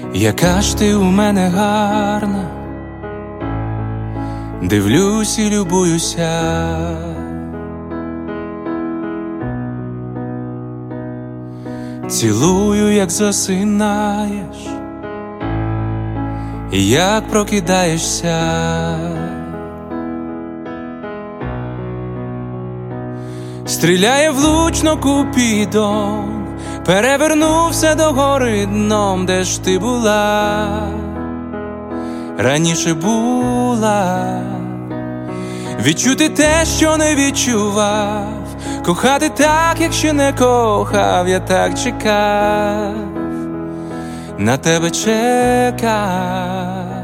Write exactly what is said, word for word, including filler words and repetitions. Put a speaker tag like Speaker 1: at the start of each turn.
Speaker 1: Яка ж ти у мене гарна, дивлюсь і любуюся. Цілую, як засинаєш, і як прокидаєшся. Стріляє влучно Купідон, перевернувся догори дном. Де ж ти була? Раніше була. Відчути те, що не відчував, кохати так, як ще не кохав. Я так чекав, на тебе чекав.